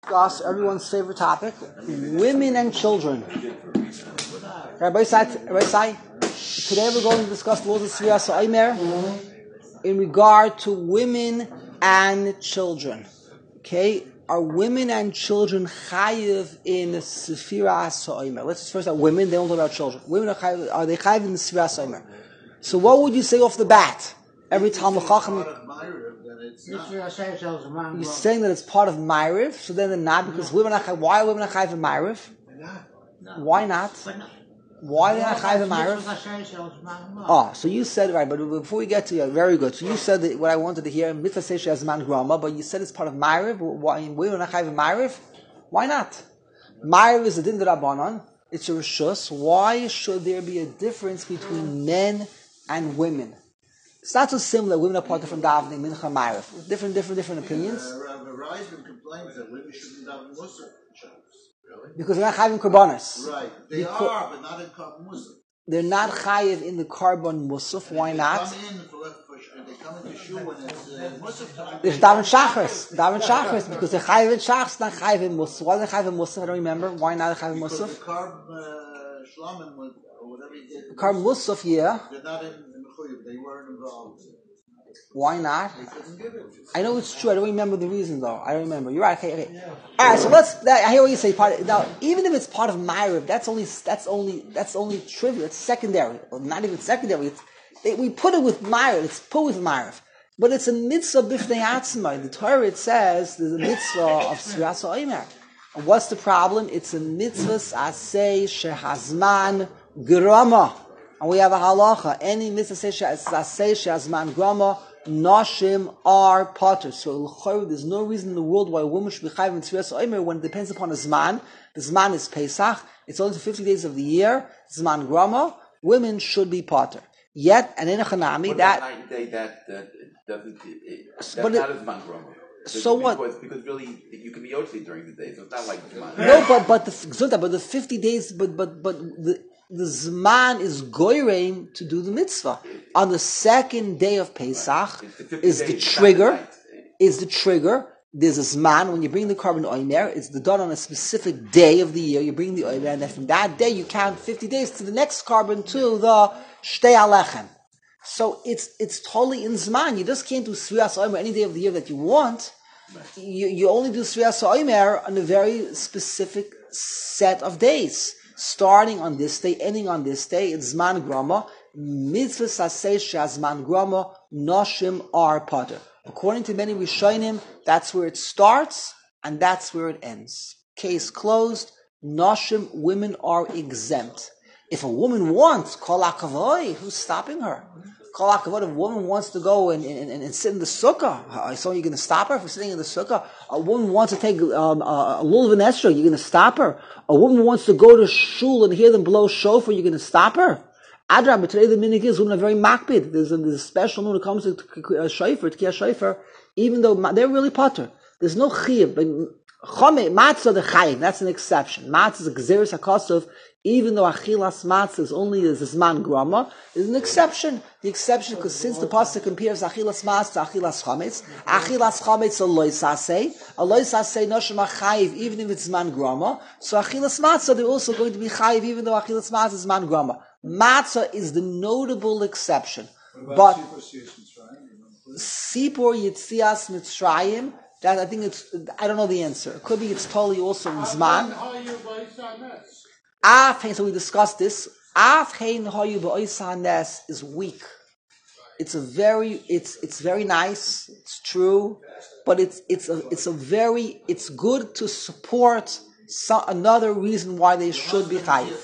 Discuss everyone's favorite topic: women and children. Rabbi Sai, today we're going to discuss the laws of Sfiras Ha'omer in regard to women and children. Okay, are women and children chayiv in Sfiras Ha'omer? Let's first start women. Then we'll talk about children. Women are they chayiv in Sfiras Ha'omer? So what would you say off the bat? Every Talmud Chacham. You're saying that it's part of Ma'ariv, so then they're not, because women are chayiv. Why are women chayiv in Ma'ariv? Why not? Why are they not chayiv in Ma'ariv? Oh, so you said, right, but before we get to you, very good. So you said that what I wanted to hear, mitzvah says she has man grama, but you said it's part of Ma'ariv. Why women are not chayiv in Ma'ariv? Why not? Ma'ariv is a din d'Rabbanan. It's a reshus. Why should there be a difference between men and women? It's not so similar. Women are part of different davening, mincha, ma'ariv. Different opinions. Verizon complains that women shouldn't daven Musaf Shabbos. Really? Because they're not chayiv in karbonos. Right. They are, but not in Musaf. They're not chayiv in the carbon musaf. Why not? They come into shul when it's Musaf time. There's daven shachris, because they're chayiv in shachs, not chayiv in musaf. Why are they chayiv in musaf? I don't remember. Why not chayiv in musaf? The carb shlamim or whatever he did. The carb musaf, yeah. They're not in. They weren't involved. Why not? They couldn't give it. I know it's true. I don't remember the reason though. I don't remember. You're right. Okay. Yeah. All right. So I hear what you say. Now, even if it's part of Ma'ariv, that's only trivial. It's secondary. Well, not even secondary. We put it with Ma'ariv. It's put with Ma'ariv. But it's a mitzvah b'fnei atzma. The Torah, it says there's a mitzvah of Sfiras Ha'omer. And what's the problem? It's a mitzvah asay shehazman grama. And we have a halacha. Any mitzvah says shehazman grama, nashim are potter. So there's no reason in the world why a woman should be chayiv in Sfiras Ha'omer when it depends upon a zman. The zman is Pesach. It's only for 50 days of the year. Zman grama. Women should be potter. Yet, and in a chanami, that doesn't. That's not as zman grama. So what? Because really, you can be yotzi during the day, so it's not like zman. No, but the 50 days, but the zman is goyreim to do the mitzvah. On the second day of Pesach is the trigger. There's a zman when you bring the carbon oimer. It's done on a specific day of the year. You bring the oimer, and then from that day you count 50 days to the next carbon to the shtei alechem. So it's totally in zman. You just can't do Sfiras Ha'omer any day of the year that you want. You only do Sfiras Ha'omer on a very specific set of days. Starting on this day, ending on this day, it's Zman Grama. Mitzvah saseh she'azman grama, noshim are potter. According to many Rishonim, that's where it starts and that's where it ends. Case closed. Noshim, women are exempt. If a woman wants, kol hakavod, who's stopping her? Kol hakavod, if a woman wants to go and sit in the sukkah, so you're going to stop her from sitting in the sukkah? A woman wants to take a lulav and esrog, you're going to stop her? A woman wants to go to shul and hear them blow shofar, you're going to stop her? Adrab, but today the minig is women are very makbid. There's a special when it comes to shofar, to kiyah shofar, even though they're really potter. There's no chiyuv, but chome, matzah the chayiv, that's an exception. Matzah is a gzeres hakosov, even though achilas matzah is only as zman grama, is an exception. The exception, because since the pasuk compares achilas matzah to achilas chametz aloi saseh noshim chayiv, even if it's zman grama. So achilas matzah, they're also going to be chayiv, even though achilas matzah is zman grama. Matzah is the notable exception. But Sipur Yitzias Mitzrayim, that I think I don't know the answer. It could be it's totally also in Zman. So we discussed this. Is weak. It's very nice. It's true, but it's good to support another reason why they should be chayiv.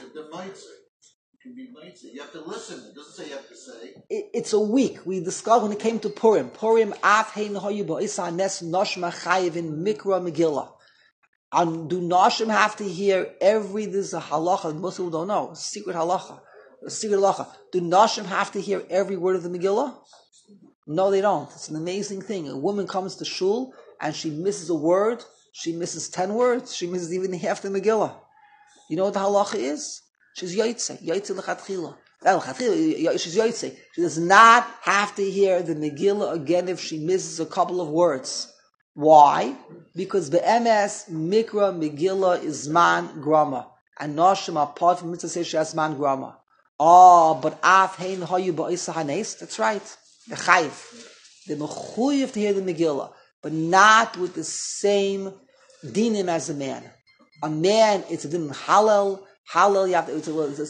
You have to listen. It doesn't say you have to say. It's a week. We discussed when it came to Purim. Purim, Afhein Hoyu Ba'isa Nes Noshma Chayiv in Mikra Megillah. And do Noshim have to hear this is a halacha, most people don't know. It's a secret halacha. Do Noshim have to hear every word of the Megillah? No, they don't. It's an amazing thing. A woman comes to shul and she misses a word, she misses 10 words, she misses even half the Megillah. You know what the halacha is? She's yoytze l'chatchila. She's yoytze. She does not have to hear the Megillah again if she misses a couple of words. Why? Because be'emes mikra megillah is man grama, and noshim apart from mitzvah says she has man grama. Oh, but af hein hayu ba'isa hanes. That's right. The chayiv, the mechuyev to hear the megillah, but not with the same dinim as a man. A man, it's a din halal. Halal, you have to,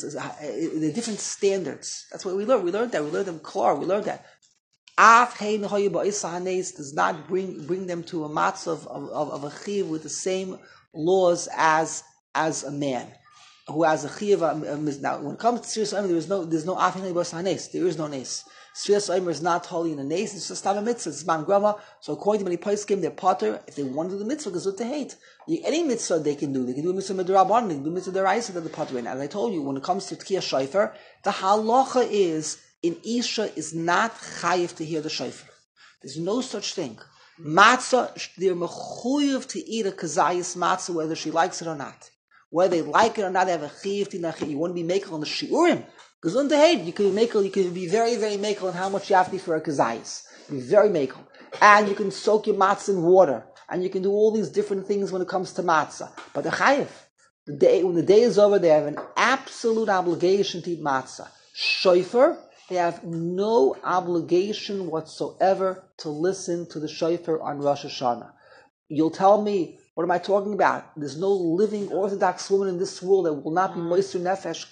the different standards. That's what we learned. We learned that. We learned them klar. We learned that. Af hein hayu ba'isa hanes does not bring them to a matzah of a chiv with the same laws as a man who has a chiv. Now, when it comes to Sfiras Omer, there's no af hein hayu ba'isa hanes. There is no nes. Sfiras Omer is not holy in a nes. It's just not a mitzvah. It's man grama. So according to many poskim, they're potter. If they want to do the mitzvah, because what they hate. Any mitzvah they can do. They can do a mitzvah midrabanan. They can do a mitzvah deraisa that the potter in. As I told you, when it comes to tkiyah shofar, the halacha is in Isha is not chayiv to hear the shofar. There's no such thing. Matzah, they're mechuyev to eat a kazayis matzah whether she likes it or not. Whether they like it or not, they have a chayiv tinach. You want to be makel on the shiurim. Gesund head. You can be makel. You can be very, very makel on how much you have to eat for a kazayis. Be very makel, and you can soak your matzah in water, and you can do all these different things when it comes to matzah. But the chayiv, when the day is over, they have an absolute obligation to eat matzah. Shofar, they have no obligation whatsoever to listen to the shofar on Rosh Hashanah. You'll tell me, what am I talking about? There's no living Orthodox woman in this world that will not be moister nefesh,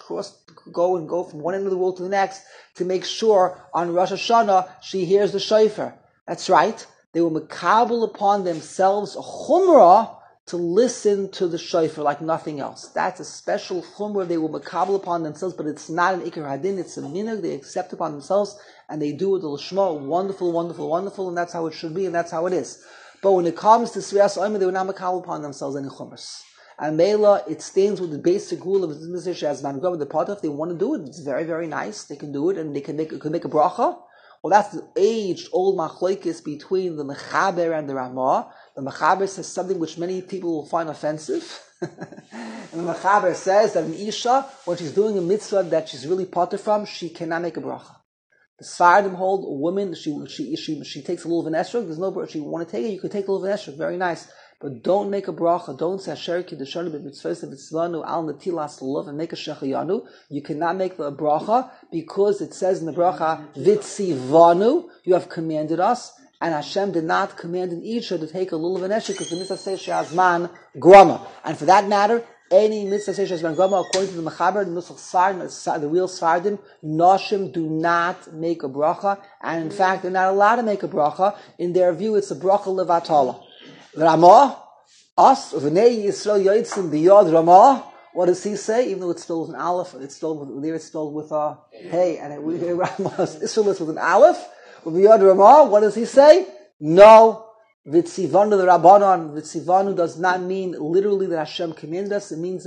go from one end of the world to the next to make sure on Rosh Hashanah she hears the shofar. That's right. They will makabel upon themselves a chumrah to listen to the shofar like nothing else. That's a special chumrah they will makabel upon themselves, but it's not an ikar hadin, it's a minhag they accept upon themselves, and they do it l'shma, wonderful, wonderful, wonderful, and that's how it should be, and that's how it is. But when it comes to Sfiras Omer, they will not makabel upon themselves any chumras. And Mela, it stands with the basic rule of Mr. as man grab the pot. If they want to do it, it's very, very nice. They can do it, and they can make a bracha. Well, that's the age-old machlokes between the Mechaber and the Ramah. The Mechaber says something which many people will find offensive. And the Mechaber says that an Isha, when she's doing a mitzvah that she's really potter from, she cannot make a bracha. The Sfardim hold a woman, she takes a little of an esrog, there's no bracha. If you want to take it, you can take a little of an esrog, very nice. But don't make a bracha, don't say Asher Kiddeshanu b'mitzvos v'tzvanu al netilas love and make a shechayanu. You cannot make the bracha because it says in the bracha, Vitzivanu, you have commanded us, and Hashem did not command an Isha to take a little of an esrog because the mitzvah says she has man grama. And for that matter, any mitzvah says she has man grama, according to the Mechaber, the Nusach Sfardim, the real Sfardim, Noshim do not make a bracha, and in fact, they're not allowed to make a bracha. In their view, it's a bracha levatala. Ramah, us, V'nei Yisrael Yotzim B'yod Ramah, what does he say? Even though it's spelled with an aleph, it's spelled with a hey, and Ramah, Israel is with an aleph, B'yod Ramah, what does he say? No, V'tzivanu the Rabbanon, V'tzivanu does not mean literally that Hashem commanded us, it means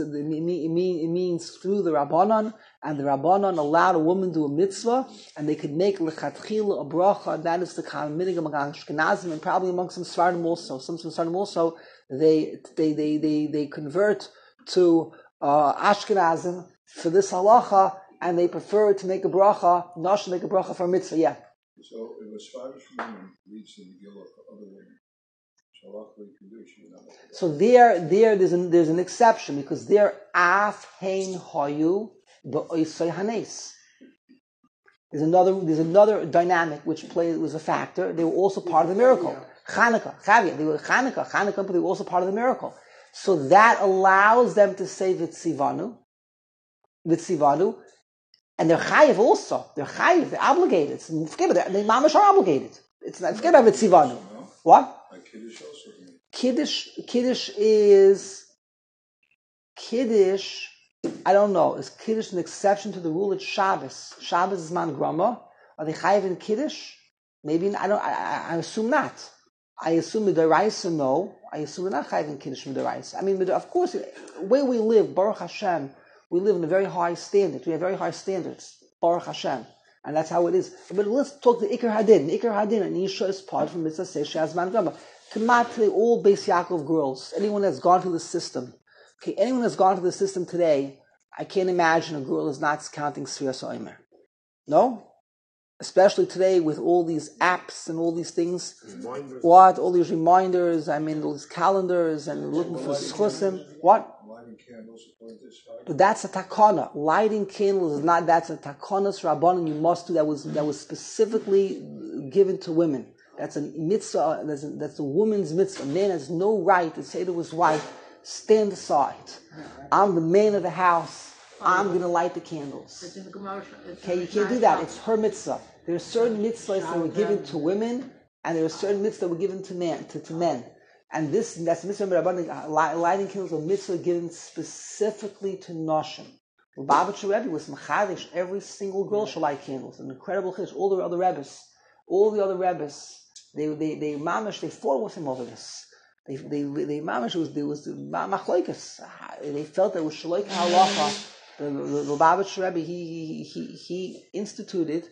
through the Rabbanon, and the Rabbanon allowed a woman to do a mitzvah, and they could make lechatchila a bracha, and that is the common minhag among Ashkenazim, and probably among some Sfardim also. Some Sfardim also, they convert to Ashkenazim for this halacha, and they prefer to make a bracha, not to make a bracha for a mitzvah, yeah. So if a Scottish woman reads the Megillah for other women, so there's an exception, because they're af hein hayu ba'oisay hanes. There's another dynamic which was a factor. They were also part of the miracle. Chanukah, Chavia, they were Chanukah, but they were also part of the miracle. So that allows them to say Vitzivanu, and they're chayiv also. They're chayiv, they're obligated. Forget about that. They mamash are obligated. It's not, forget about Vitzivanu. What? Kiddush is I don't know. Is Kiddush an exception to the rule? It's Shabbos. Shabbos is man grama. Are they chayiv in Kiddush? Maybe I assume not. I assume midaraisa no. I assume they're not chayiv in Kiddush midaraisa. I mean, of course, where we live, Baruch Hashem, we live in a very high standard. We have very high standards, Baruch Hashem, and that's how it is. But let's talk to Ikar Hadin. Ikar Hadin and Isha is part from Mitzvah Seish Shaz Man Grama. Kamat today, all Beis Yaakov girls. Anyone that's gone through the system. Okay, anyone that's gone through the system today, I can't imagine a girl is not counting Sfiras Omer. No? especially today with all these apps and all these things. Reminders. What? All these reminders, all these calendars and looking for schusim. What? Lighting candles according to this. But that's a takana. Lighting candles is not, that's a takanas rabbanon you must do that was specifically given to women. That's a mitzvah, that's a woman's mitzvah. A man has no right to say to his wife, stand aside. I'm the man of the house. I'm going to light the candles. Okay, you can't do that. It's her mitzvah. There are certain mitzvahs that were given to women, and there are certain mitzvahs that were given to men. And that's mitzvah rabbanon. Lighting candles are mitzvah given specifically to noshim. Lubavitcher Rebbe was machadish. Every single girl should light candles. An incredible chiddush. All the other rebbes, they mamish. They fought with him over this. They mamish was the machloikas. They felt that was shaloika halacha. The Lubavitcher Rebbe he instituted.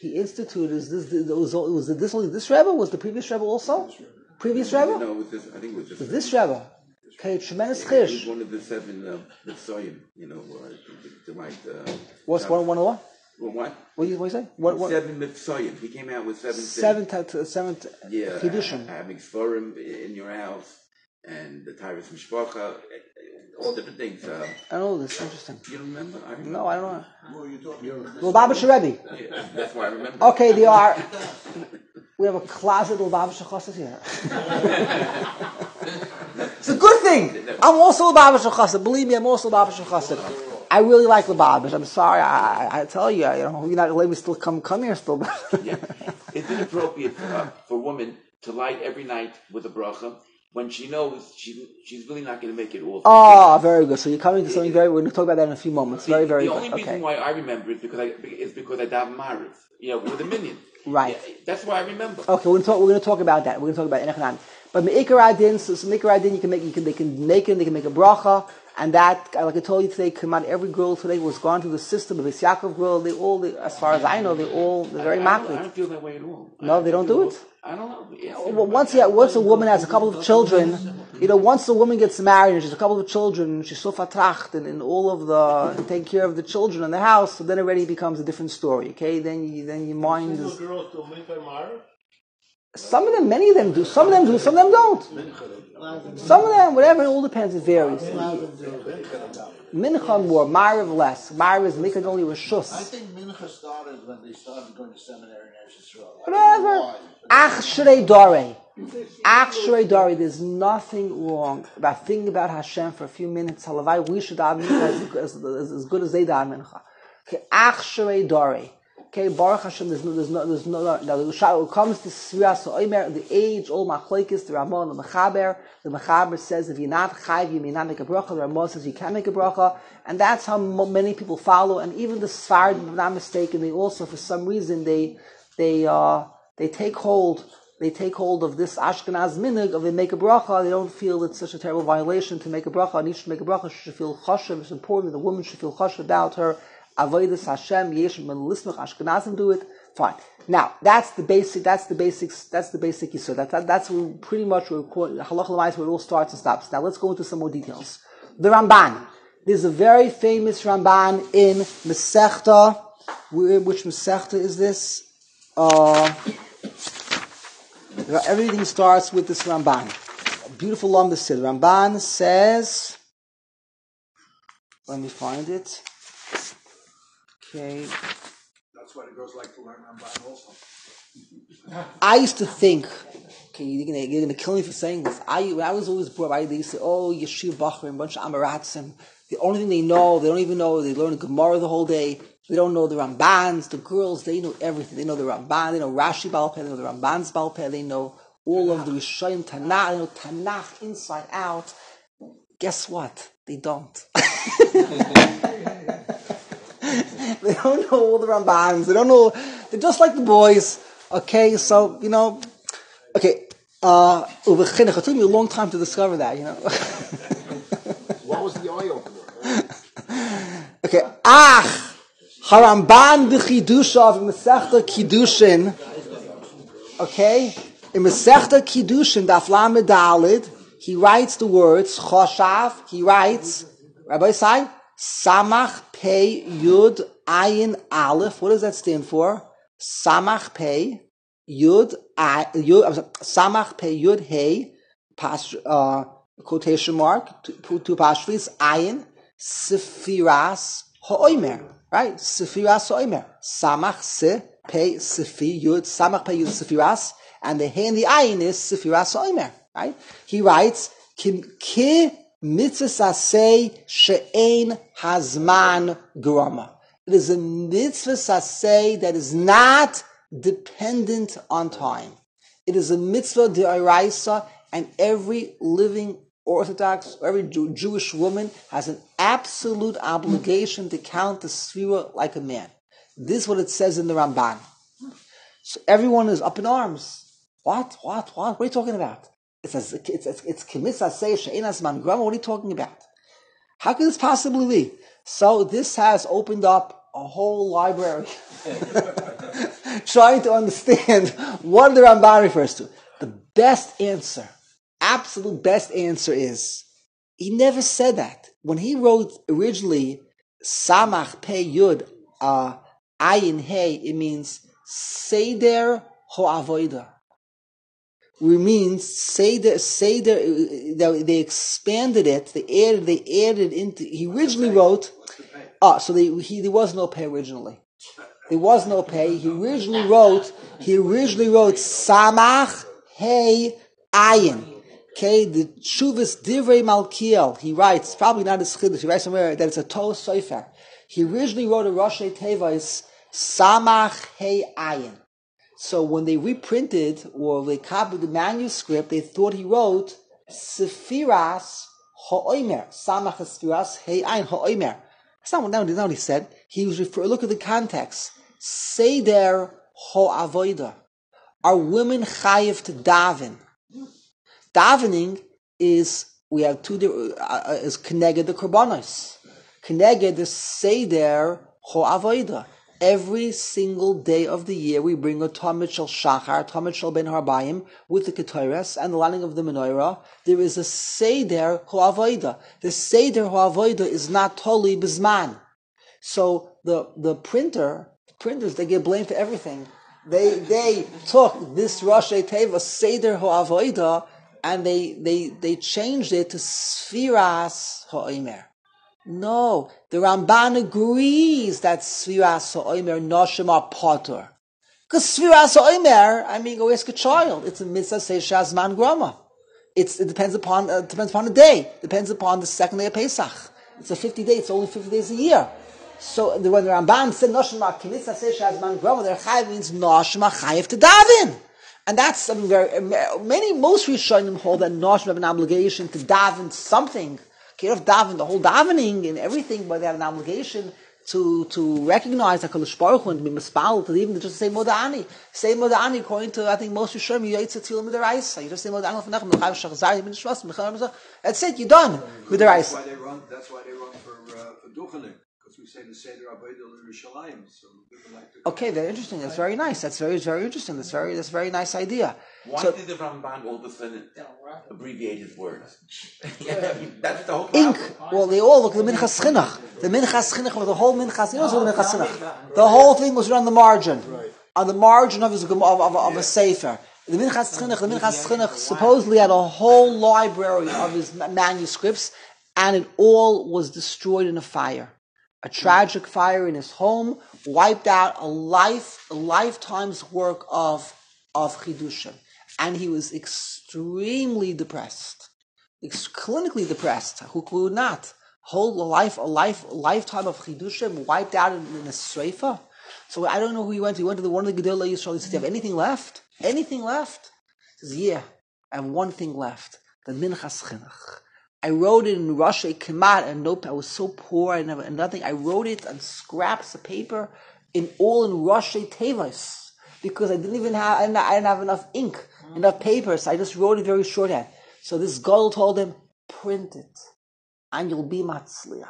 Was this Rebbe? Was the previous Rebbe also? Previous Rebbe? No, it was this. I think it was Was this Rebbe? Okay, tremendous It chish. was one of the 7 Mitzoyim, to write. What's one of what? Well, what? What do you say? What? 7 Mitzoyim. He came out with 7 Seven Yeah, Kiddushin. having Sforim in your house, and the Tyrus Mishpacha, all different things. I don't know this. Interesting. You don't remember? I remember. No, I don't know. Who are you talking about? Lubavitcher Rebbe. Yeah, that's why I remember. Okay, they are. We have a closet of Lubavitcher Chassid here. It's a good thing. I'm also Lubavitcher Chassid. Believe me, I'm also Lubavitcher Chassid. I really like Lubavitch. I'm sorry. I tell you, you're not going to let me still come here still. Yeah. Is it appropriate for a woman to light every night with a bracha when she knows she's really not going to make it all? Oh, very good. So you're coming to something very. We're going to talk about that in a few moments. Very, very the good. only reason why I remember it is because I daven Ma'ariv, with a minion. Right. Yeah, that's why I remember. Okay, we're going to talk about that. We're going to talk about Enech. But Me'ikar Adin, so Me'ikar Adin, they can make a bracha, and that, like I told you today, come out. Every girl today was gone through the system of this Yaakov girl. As far as I know, they're very maklik. I don't feel that way at all. No, they don't do it. I don't know. Yes, Well, once a woman has a couple of children, once a woman gets married and she's a couple of children, and she's so vertracht and all of the taking care of the children in the house, so then it already becomes a different story. Okay, then your mind is. Girls do Mincha Ma'ariv? Some of them, many of them do. Some of them do. Some of them don't. Some of them, whatever. It all depends. It varies. Mincha more, Ma'ariv less. Ma'ariv is Mincha only I reshus. think Mincha started when they started going to seminary in Eretz Yisrael. Whatever. Ach shrei dore. Ach shrei dore. There's nothing wrong about thinking about Hashem for a few minutes. Halavai, we should have Mincha as good as they daven Mincha. Okay, Ach shrei dore. Okay, Baruch Hashem, there's no, now the comes to Sriya, so Omer, the age, all machlokes, the Ramah, the Mechaber says, if you're not chayv, you may not make a bracha, the Ramah says you can make a bracha, and that's how many people follow, and even the Sfard, if I'm not mistaken, they also, for some reason, they take hold of this Ashkenaz minig of they make a bracha. They don't feel it's such a terrible violation to make a bracha, and each should make a bracha, she should feel chashav. It's important that the woman should feel chashav about her avodas Hashem. Yesh melismach Ashkenazim do it. Fine. Now that's the basic yisod. That's pretty much where halacha l'mayis where it all starts and stops. Now let's go into some more details. The Ramban. There's a very famous Ramban in Masechta. Which Masechta is this? Everything starts with this Ramban. A beautiful Lamda Sid. Ramban says, let me find it. Okay. That's why the girls like to learn Ramban also. I used to think, okay, you're going to kill me for saying this. When I was always brought up, they used to say, oh, Yeshiva Bachrim, a bunch of Amaratzim. The only thing they know, they don't even know, they learn Gemara the whole day. They don't know the Rambans, the girls, they know everything. They know the Ramban, they know Rashi Baal Peh, they know the Ramban's Baal Peh, they know all of the Rishayim Tanakh, they know Tanakh inside out. Guess what? They don't. They don't know all the Rambans, they don't know, they're just like the boys. Okay, so, okay, it took me a long time to discover that, What was the oil? Okay, Haramban b'chidushav in Masechta Kiddushin. Okay, in Masechta Kiddushin, Daf Lamed Daled, he writes the words Choshav. He writes, Rabbi Sai, Samach Pei Yud Ayin Aleph. What does that stand for? Samach Pei Yud Samach Pei Yud Hey quotation mark two pashlis ayin Sefiras Ha'omer, right? Sefiras Ha'omer. Samach Se Pei Sefi Yud Samach Pei Yud Sefiras, and the Hey and the ayin is Sefiras Ha'omer, right? He writes Ki mitzvah saseh she'ein hazman grama. It is a mitzvah saseh that is not dependent on time. It is a mitzvah d'oraisa, and every living Orthodox, every Jewish woman has an absolute obligation to count the sfira like a man. This is what it says in the Ramban. So everyone is up in arms. What? What are you talking about? It says it's k'mitzvah say she'ein hazman grama. What are you talking about? How could this possibly be? So this has opened up a whole library trying to understand what the Ramban refers to. The best answer, absolute best answer is, he never said that. When he wrote originally, Samach Pei Yud Ayin Hey, it means Seder Ho'avoida. Which means Seder, they expanded it, they added into, he originally wrote, there was no pay originally. There was no pay. He originally wrote Samach Hey Ayin. Okay, the Shuvas Divrei Malkiel. He writes, probably not his Chiddush, he writes somewhere that it's a Torah Sofer. He originally wrote a Roshei Tevos Samach Hey Ayin. So when they reprinted or they copied the manuscript, they thought he wrote Sefiras Ha'omer. Samach Sefiras Hey Ayin Ha'omer. That's not what he said. He was referring, look at the context. Seder Ho'avoida. Are women chayiv to daven? Davening is, we have is Keneged the Korbanos. Keneged the Seder Ho'avoida. Every single day of the year, we bring a Tamid Shel Shachar, Tamid Shel Ben Harbayim, with the Ketores and the lighting of the menorah. There is a Seder Ho'avoida. The Seder Ho'avoida is not totally Bizman. So the printers, they get blamed for everything. They took this Roshei Tevos Seder Ho'avoida and they changed it to Sfiras Ha'omer. No, the Ramban agrees that Sfiras Ha'omer Noshim are potter. Because Sfiras Ha'omer, go ask a child. It's a mitzvah Seisha Zman Grama. It depends upon the day. Depends upon the second day of Pesach. It's a 50 days. It's only 50 days a year. So when the Ramban said Noshim are mitzvah Seisha Zman Grama, their chayiv means Noshim are chayiv to daven. And that's something most Rishonim hold that Noshim have an obligation to daven something. You don't have daven, the whole davening and everything, but they have an obligation to recognize HaKadosh Baruch Hu and be mispal, to even just say Moda'ani. Say Moda'ani, according to, I think, most Rishonim, you Yitzah Tzilah Midaraisa. You just say Moda'ani L'Fnechem, L'Chav Shachzar, Yibin Shvas, L'Chav. That's it, you're done. Midaraisa. That's why they run for Duchening, because we say the Seder Avodah L'Yerushalayim, so people like to... Okay, very interesting. That's very nice. That's very interesting. That's a very nice idea. Why did the Ramban all defend abbreviated words? That's the whole Ink. Well, they all look at the Minchas Chinuch. The Minchas Chinuch, the whole Minchas, you know what's the Minchas Chinuch? The whole thing was on the margin. Right. On the margin of a sefer. The Minchas Chinuch supposedly had a whole library of his manuscripts, and it all was destroyed in a fire. A tragic fire in his home wiped out a lifetime's work of Chidushim. And he was extremely depressed. Clinically depressed. Who would not? A lifetime of Chidushim wiped out in a Sreifa. So I don't know who he went to. He went to one of the Gedolei Yisrael. He said, "Do you have anything left? Anything left?" He says, "Yeah, I have one thing left. The Minchas Chinuch. I wrote it in Rosh Kemat and nope. I was so poor. I never nothing. I wrote it on scraps of paper, in Rosh Tevos, because I didn't have enough ink, enough paper. So I just wrote it very shorthand. So this Gadol told him, print it, and you'll be matzliach.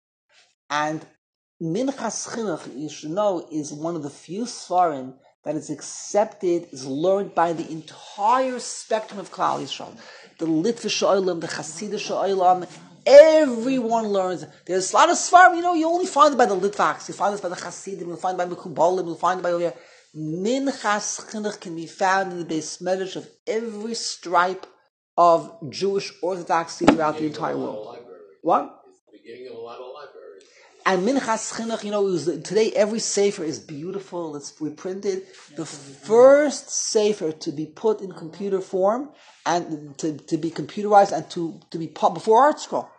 And Minchas Chinuch, you should know, is one of the few svarim that is accepted, is learned by the entire spectrum of Klal Yisrael. The Litvish Olam, the Hasidish Olam, everyone learns. There's a lot of svarim, you only find it by the Litvaks, you find it by the Hasidim, you find it by the Mekubalim, you find it by over here. Minchas Chinuch can be found in the Beis Medrash of every stripe of Jewish orthodoxy throughout the entire world. What? It's the beginning of a lot of libraries. And Minchas Chinuch, today every sefer is beautiful. It's reprinted. The first sefer to be put in computer form and to be computerized and to be put before Art Scroll.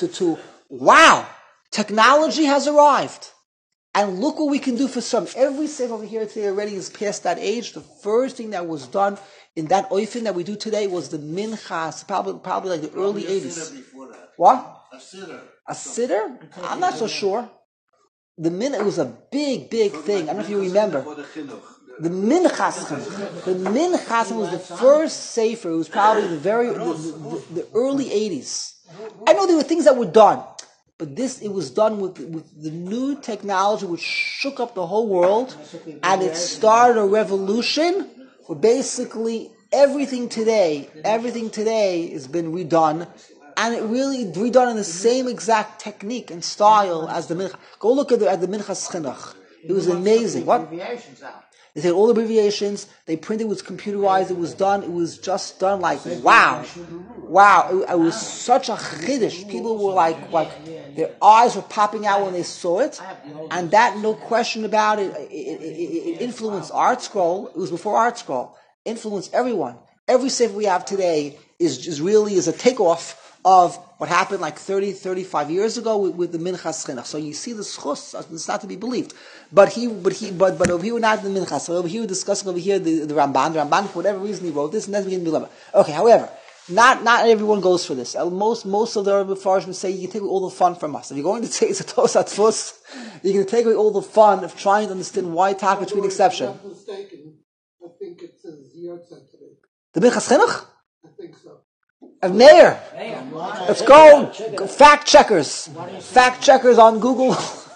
Wow! Technology has arrived. And look what we can do for some. Every sefer over here today already is past that age. The first thing that was done in that oifen that we do today was the Minchas, probably like the early 80s. What? A siddur. A siddur? I'm not so sure. It was a big thing. I don't know if you remember. The Minchas Chinuch. The Minchas was the first sefer. It was probably the early 80s. I know there were things that were done, but it was done with the new technology which shook up the whole world, and it started a revolution where basically everything today has been redone. And it really redone in the same exact technique and style as the Minchas. Go look at the Minchas Chinuch. It was amazing. What? They take all the abbreviations. They printed it was computerized. It was done. It was just done like wow. It was such a chiddush. People were like their eyes were popping out when they saw it, and that no question about it. It influenced Art Scroll. It was before Art Scroll. Influenced everyone. Every sefer we have today is really a takeoff of what happened like 30, 35 years ago with the Minchas Chinuch. So you see the schus, it's not to be believed. But over here we're not the Minchas. So over here we're discussing over here the Ramban. The Ramban, for whatever reason, he wrote this, and that's beginning to be. Okay, however, not everyone goes for this. Most of the Mepharshim say you can take away all the fun from us. If you're going to say it's a Tosat Fus, you're going to take away all the fun of trying to understand why talk between exception. I'm not mistaken. I think it says Yahrzeit today. The Minchas Chinuch? I think so. Of Meir. Let's go. Fact checkers. Fact checkers on Google.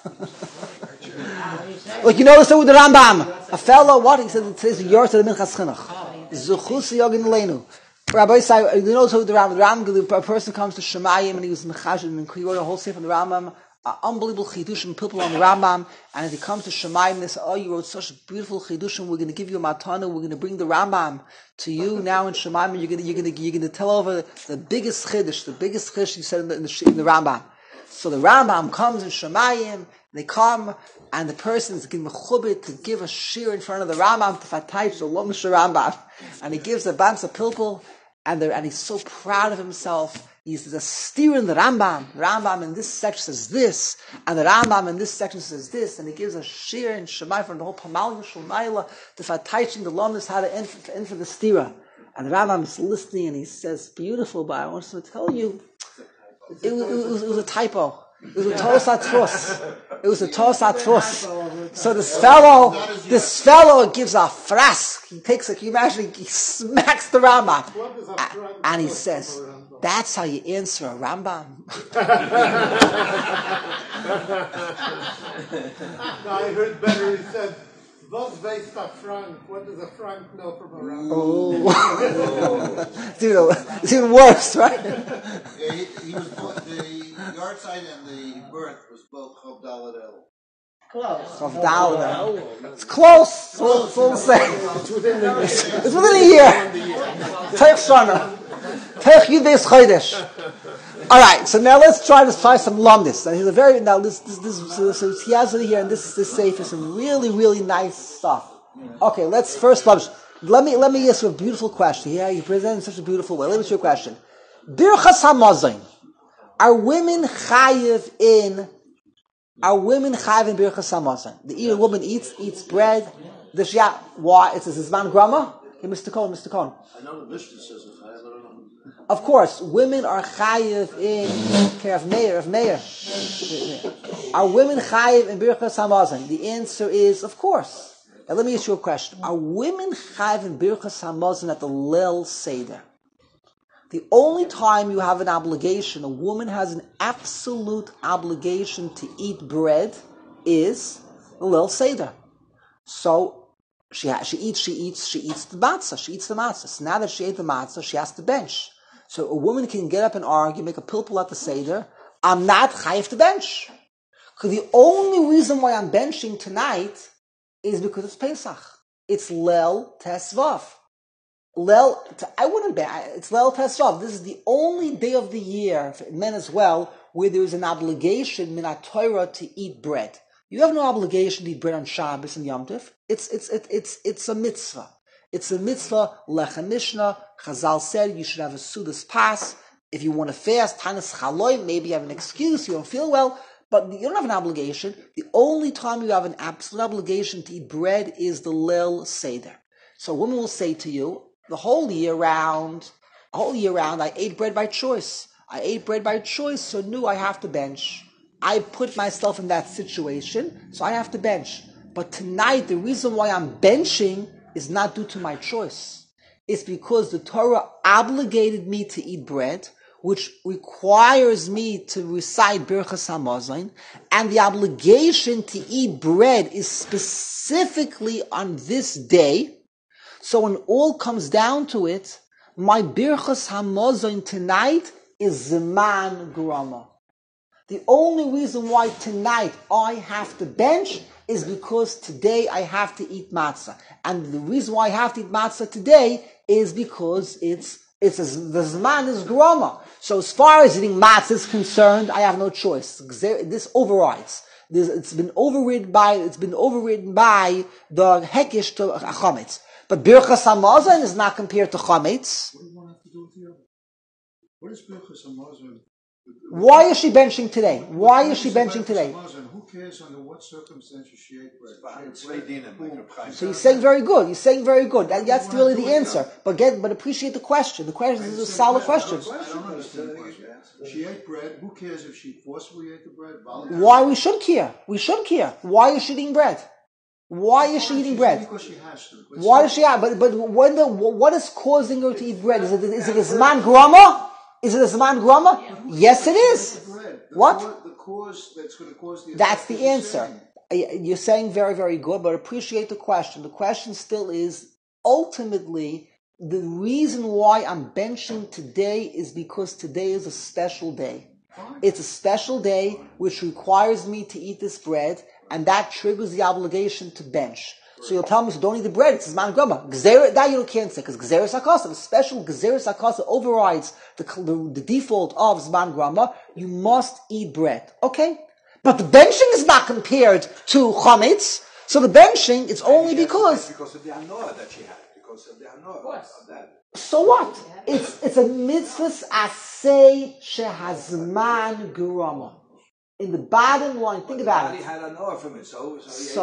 Like so with the Rambam. A fellow, what? He said today's the Yahrzeit of the Minchas Chinuch. Zuchus Yogin Leinu. Rabbi say, so the Rambam, a person comes to Shemayim and he was Mechashim and he wrote a whole sefer on the Rambam. Unbelievable chidushim people on the Rambam, and as he comes to Shemayim, they say, "Oh, you wrote such beautiful chidushim. We're going to give you a matana. We're going to bring the Rambam to you now in Shemayim. You're going to tell over the biggest chidush, you said in the Rambam." So the Rambam comes in Shemayim. They come, and the person is given mechubit to give a shir in front of the Rambam to fatayich the Lomish Rambam, and he gives a bansa pilpul, and he's so proud of himself. He's a steer in the Rambam. The Rambam in this section says this, and the Rambam in this section says this, and he gives a shir in Shemai from the whole Pamal Yishumayla to teaching the Lomnis how to enter the stira. And the Rambam is listening, and he says, "Beautiful, but I want to tell you, it was a typo. It was a Tosat Fus. It was a Tosat Fus. So this fellow gives a frask. He takes can you imagine? He smacks the Rambam, and he says, "That's how you answer a Rambam." No, I heard better. He said, "What's based on franc? What does a franc know from a Rambam?" Oh, it's even worse, right? He was both, the Yahrzeit and the birth was both Chof Daled El. Chof Daled El. It's close. It's all the same. It's within a year. Teich Shana. Teich Yud Beis Chodesh. All right, so now let's try to find some lumdis. And he's so he has it here, and this safe is some really, really nice stuff. Okay, let's first lumdish. Let me ask you a beautiful question. Yeah, you present in such a beautiful way. Let me ask you a question. Birchas Hamazon. Are women chayiv in Birchas Hamazon? The woman eats bread. Why? It's a Zman Grama? Okay, Mr. Cohen. I know the Mishnah says it. I don't know. Of course, women are chayiv in of Meir. Are women chayiv in Birchas Hamazon? The answer is, of course. Now let me ask you a question. Are women chayiv in Birchas Hamazon at the Leil Seder? The only time you have an obligation, a woman has an absolute obligation to eat bread, is the Leil Seder. So she eats the matzah. She eats the matzah. So now that she ate the matzah, she has to bench. So a woman can get up and argue, make a pilpul at the Seder. I'm not chayiv to bench. Because the only reason why I'm benching tonight is because it's Pesach. It's Lel Tesvav. It's Lel Tesvav. This is the only day of the year, for men as well, where there is an obligation, min Torah, to eat bread. You have no obligation to eat bread on Shabbos and Yom Tov. It's a mitzvah. It's a mitzvah, Lechem Mishnah. Chazal said you should have a Sudas Pas. If you want to fast, Tanis Chaloy, maybe you have an excuse, you don't feel well, but you don't have an obligation. The only time you have an absolute obligation to eat bread is the Lil Seder. So a woman will say to you, the whole year round, I ate bread by choice. So no, I have to bench. I put myself in that situation, so I have to bench. But tonight, the reason why I'm benching is not due to my choice. It's because the Torah obligated me to eat bread, which requires me to recite Birchas Hamazon, and the obligation to eat bread is specifically on this day. So when all comes down to it, my Birchas Hamazon tonight is Zeman Grama. The only reason why tonight I have to bench is because today I have to eat matzah. And the reason why I have to eat matzah today is because the Zman is Grama. So as far as eating matzah is concerned, I have no choice. This overrides. It's been overridden by the Hekish to Chametz. But Birchas Hamazon is not compared to Chametz. What do you want to do with the other? What is Birchas Hamazon? Why is she benching today? Who cares under what circumstances she ate bread? So you're saying very good. That's really the answer. But appreciate the question. The question is a solid question. I don't understand the question. She ate bread. Who cares if she forcibly ate the bread? Why we should care? Why is she eating bread? Because she has to. Why does she have? But what is causing her to eat bread? Is it a Zman Grama? Is it a Zman Grama? Yes, it is. What? The cause that's going to cause the. That's the answer. You're saying very, very good, but appreciate the question. The question still is, ultimately, the reason why I'm benching today is because today is a special day. It's a special day which requires me to eat this bread, and that triggers the obligation to bench. So you'll tell me, so don't eat the bread, it's Zman Grama. That you can't say, because Gzeres HaKasa, the special Gzeres HaKasa overrides the default of Zman Grama. You must eat bread. Okay? But the benching is not compared to Chametz. So the benching, it's only because of the Hanoah that she had. Because of the Hanoah of that. So what? It's a mitzvah asay shehazman Grama. In the bottom line, think about it. The body had an offer from it, so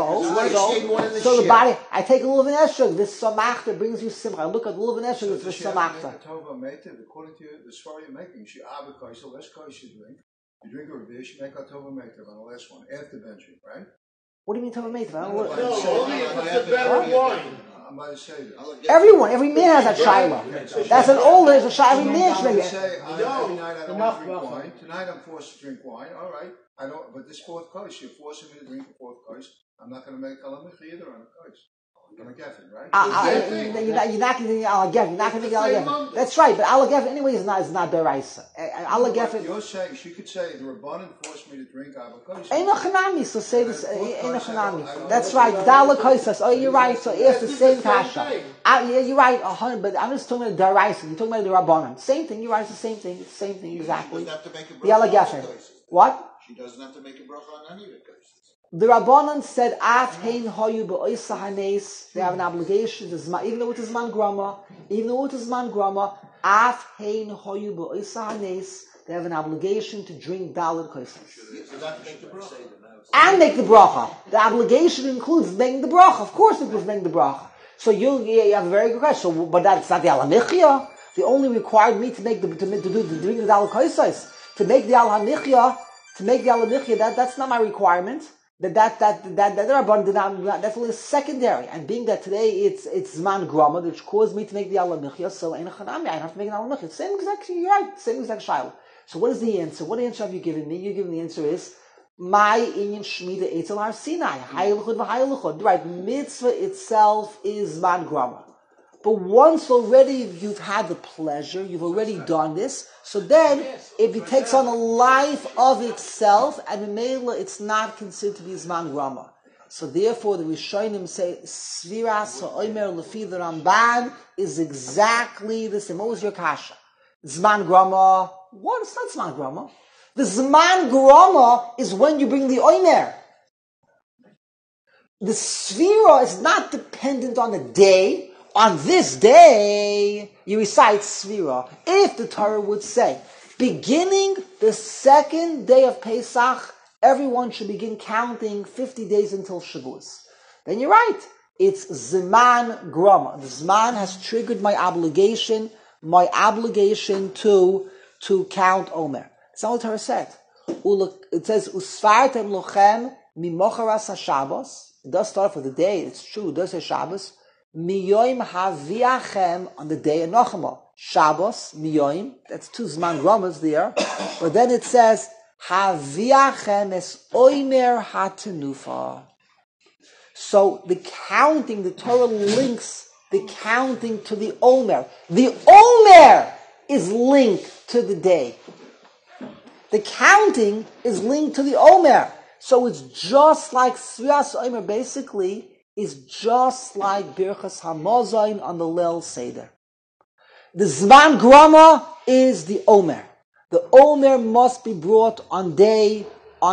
the body. I take a little of an esrog. This samachta brings you simcha. I look at a little of an esrog. This samachta. According to the story you're making, she avocado, less kosher you drink. You drink a beer, she make a tova meter on the last one after benching, right? What do you mean tova meter? No, only if it's a better wine. I'm about to say that. Every man has a shayla. That's an older, it's a shayla. Every man should make it. Every night I don't want to drink wine. Tonight I'm forced to drink wine. All right. I don't. But this fourth kos, you're forcing me to drink a fourth kos. I'm not going to make kalamich either on a kos. I'm going to get it, right? You're not going to make alagefen. That's right. But alagefen anyway is not deraisa. Alagefen. You're saying she could say the rabbanon forced me to drink avokos. Eino chanami. So say this. Eino chanami. That's right. Dala koisas. Oh, you're right. So it's the same kasha. Yeah, you're right. But I'm just talking about deraisa. You're talking about the rabbanon. Same thing. You're right. It's the same thing. It's the same thing exactly. The alagefen. What? She doesn't have to make a bracha on any of it. The Rabbanan said, "Af hein hoyu be'oisa hanes." They have an obligation, even though it is man grama, af hein hoyu be'oisa hanes. They have an obligation to drink daled koisas. And make the bracha. The obligation includes making the bracha. Of course, it includes making the bracha. So you have a very good question. So, but that's not the alamichya. They only required me to make to drink the daled koisas. To make the alamichya, that's not my requirement. That's only secondary. And being that today it's Zman Grama, which caused me to make the alamichya, so I have to make an alamichya. Same exact shayla. So what is the answer? What answer have you given me? You're giving the answer is my inyan shmida etzel har Sinai. Hayluchud v'hayluchud. Right, mitzvah itself is Zman Grama. But once already you've had the pleasure, you've already done this, so then it takes on a life of itself, and in Mela it's not considered to be Zman Grama. So therefore, the Rishonim say Sviras ha'omer lefi the Ramban is exactly the same. What was your kasha? Zman grama. What? It's not Zman grama. The Zman grama is when you bring the omer. The Svira is not dependent on a day. On this day, you recite Svira. If the Torah would say, beginning the second day of Pesach, everyone should begin counting 50 days until Shavuos. Then you're right. It's Zman Grama. The Zman has triggered my obligation to count Omer. That's not what the Torah said. It says, Usfartem lochem mimocharas HaShabbos. It does start for the day. It's true. It does say Shabbos. Miyoim haviachem on the day of Nochama. Shabbos, Miyoim. That's two Zman Gramas there. But then it says, Haviachem es oimer hatanufa. So the counting, the Torah links the counting to the Omer. The Omer is linked to the day. The counting is linked to the Omer. So it's just like Sviras Omer basically is just like Birchas Hamazon on the Leil Seder. The Zman Grama is the Omer. The Omer must be brought on day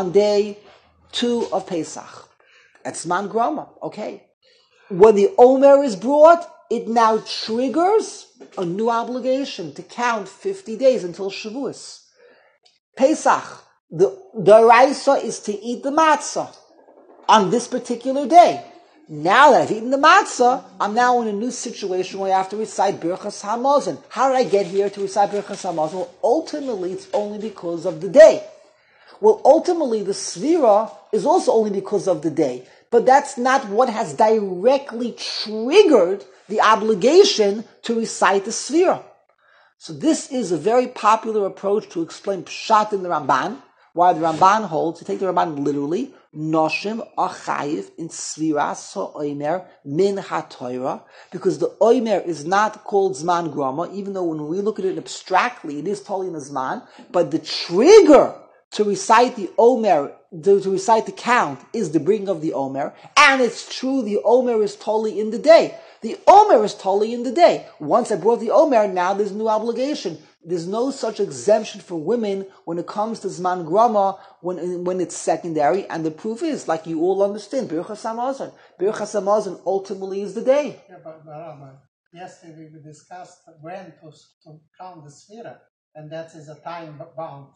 2 of Pesach. That's Zman Grama, okay. When the Omer is brought, it now triggers a new obligation to count 50 days until Shavuos. Pesach, the Daraisa is to eat the matzah on this particular day. Now that I've eaten the matzah, I'm now in a new situation where I have to recite Birchas Hamazon. How did I get here to recite Birchas Hamazon? Well, ultimately, it's only because of the day. Well, ultimately, the Svira is also only because of the day. But that's not what has directly triggered the obligation to recite the Svira. So this is a very popular approach to explain Pshat in the Ramban, why the Ramban holds, to take the Ramban literally, Noshim achayiv in Sviras ha'omer min ha'Torah, because the omer is not called Zman Grama, even though when we look at it abstractly, it is totally in the Zman, but the trigger to recite the omer, to recite the count, is the bringing of the omer, and it's true the omer is totally in the day. The omer is totally in the day. Once I brought the omer, now there's a new obligation. There's no such exemption for women when it comes to Zman Grama, when it's secondary, and the proof is, like you all understand, Birchas Hamazon. Birchas Hamazon ultimately is the day. Yeah, but yesterday we discussed when to count the Sphira, and that is a time bound,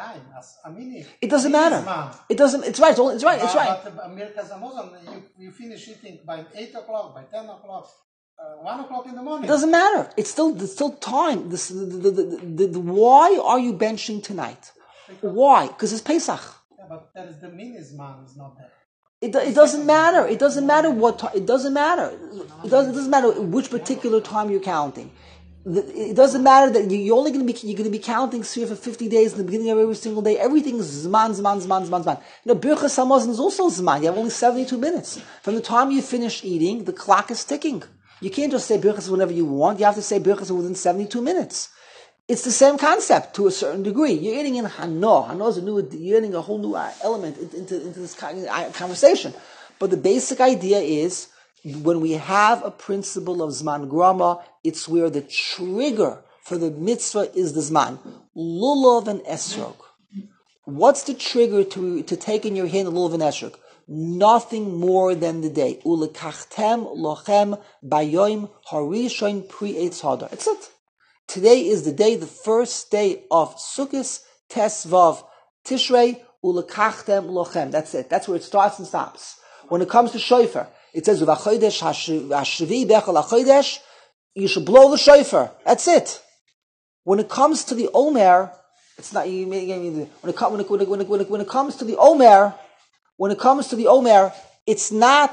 it doesn't matter. It doesn't. It's right. It's right. But Birchas Hamazon, you finish eating by 8 o'clock, by 10 o'clock. 1 o'clock in the morning. It doesn't matter. It's still time. Why are you benching tonight? Why? Because it's Pesach. Yeah, but that is the minizman is not there. It doesn't matter. It doesn't matter what. It doesn't matter. It doesn't matter which particular time you're counting. It doesn't matter that you're only going to be counting Sfira for 50 days in the beginning of every single day. Everything is Zman. Birchas Hamazon is also Zman. You have only 72 minutes. From the time you finish eating, the clock is ticking. You can't just say Birchas whenever you want. You have to say Birchas within 72 minutes. It's the same concept to a certain degree. You're eating in Hano. Hano is you're adding a whole new element into this conversation. But the basic idea is, when we have a principle of Zman Grama, it's where the trigger for the mitzvah is the Zman. Lulav and Esrog. What's the trigger to take in your hand a lulav and Esrog? Nothing more than the day. Ulekachtem lochem bayoim harishon pri eitz hadar. That's it. Today is the day, the first day of Sukkot, Tesvav Tishrei, ulekachtem lochem. That's it. That's where it starts and stops. When it comes to shofar, it says v'achodesh hashvi bechol achodesh. You should blow the shofar. That's it. When it comes to the omer, it's not. When it comes to the omer. When it comes to the Omer, it's not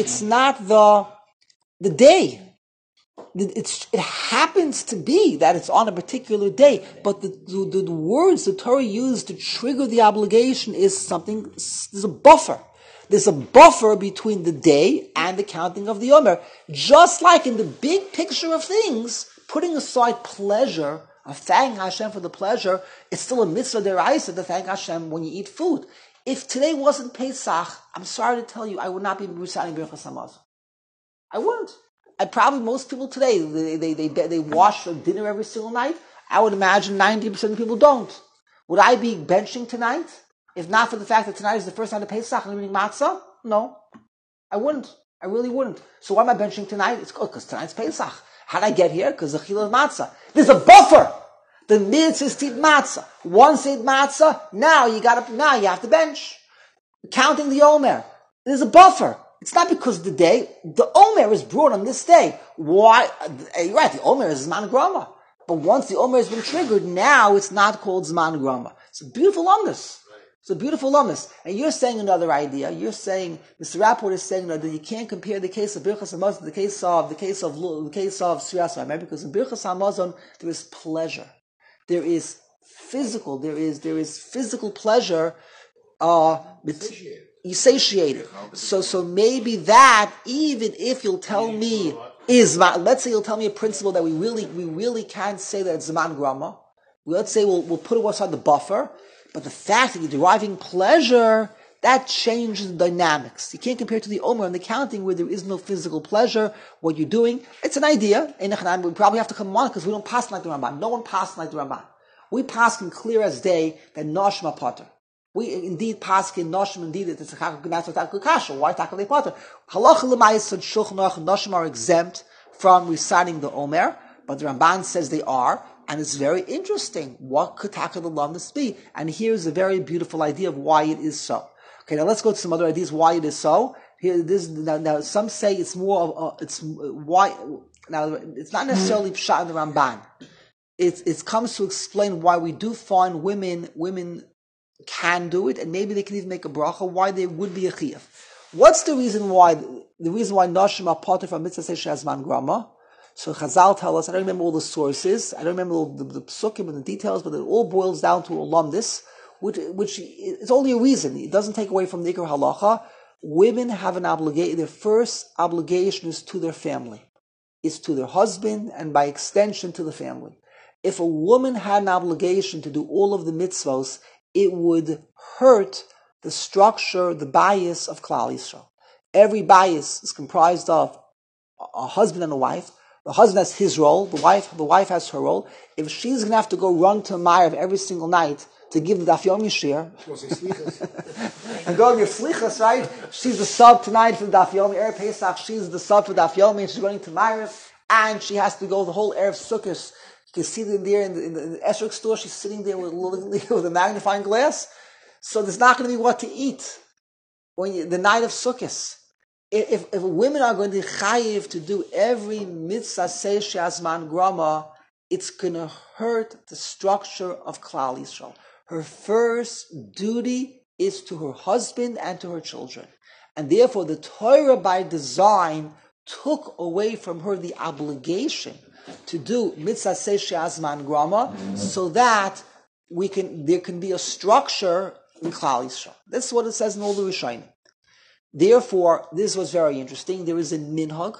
the day. It happens to be that it's on a particular day, but the words the Torah used to trigger the obligation is something, there's a buffer. There's a buffer between the day and the counting of the Omer. Just like in the big picture of things, putting aside pleasure, of thanking Hashem for the pleasure, it's still a mitzvah deraisa to thank Hashem when you eat food. If today wasn't Pesach, I'm sorry to tell you, I would not be reciting Birchas Hamazon. I wouldn't. Most people today, they wash their dinner every single night. I would imagine 90% of people don't. Would I be benching tonight? If not for the fact that tonight is the first night of Pesach and I'm eating matzah? No. I wouldn't. I really wouldn't. So why am I benching tonight? It's because tonight's Pesach. How did I get here? Because the chila of matzah. There's a buffer. The mitzvah is to eat matzah. Once you eat matzah, now you have to bench. Counting the Omer. There's a buffer. It's not because of the day. The Omer is brought on this day. Why? You're right, the Omer is Zman Grama. But once the Omer has been triggered, now it's not called Zman Grama. It's a beautiful lumnus. It's a beautiful lumnus. And you're saying another idea. You're saying, Mr. Rapport is saying that you can't compare the case of Birchas Hamazon to the case of Sfiras Vaymer, because in Birchas Hamazon there is pleasure. There is physical pleasure, satiated. So maybe that, even if you'll tell me let's say you'll tell me a principle that we really can't say that it's Zman Grama. Let's say we'll put it aside the buffer, but the fact that you're deriving pleasure, that changes the dynamics. You can't compare it to the Omer and the counting where there is no physical pleasure. What you're doing, it's an idea. We probably have to come on because we don't pass like the Ramban. No one passes like the Ramban. We pass in clear as day that Noshma Potter. We indeed pass in Noshma, indeed it's a kasha. Why tackle the Potter? Halacha l'mayis and Shulchan Aruch and Noshma are exempt from reciting the Omer, but the Ramban says they are. And it's very interesting. What could tackle the lumnus be? And here's a very beautiful idea of why it is so. Okay, now let's go to some other ideas why it is so. Now some say it's more of it's why. Now it's not necessarily pshat in the Ramban. It comes to explain why we do find women can do it, and maybe they can even make a bracha. Why there would be a chiyuv? What's the reason why? The reason why Nashim are potter from mitzvah Shazman Grama. So Chazal tell us, I don't remember all the sources, I don't remember all the psukim and the details, but it all boils down to a lumdis, which is only a reason. It doesn't take away from the Ikar Halacha. Women have an obligation, their first obligation is to their family. It's to their husband, and by extension to the family. If a woman had an obligation to do all of the mitzvos, it would hurt the structure, the bias of Klal Yisrael. Every bias is comprised of a husband and a wife. The husband has his role, the wife has her role. If she's going to have to go run to Ma'ariv every single night to give the Daf Yomi shir, and go give slichas, right? She's the sub tonight for the Daf Yomi, Erev Pesach, she's the sub for Daf Yomi, and she's running to Ma'ariv, and she has to go the whole Erev Sukkot. You can see them there in the Esrog store, she's sitting there with a magnifying glass. So there's not going to be what to eat the night of Sukkot. If women are going to chayiv to do every mitzvah seish azman grama, it's going to hurt the structure of Klal Yisrael. Her first duty is to her husband and to her children. And therefore the Torah by design took away from her the obligation to do mitzvah seish azman grama so that there can be a structure in Klal Yisrael. That's what it says in all the Rishonim. Therefore, this was very interesting. There is a minhag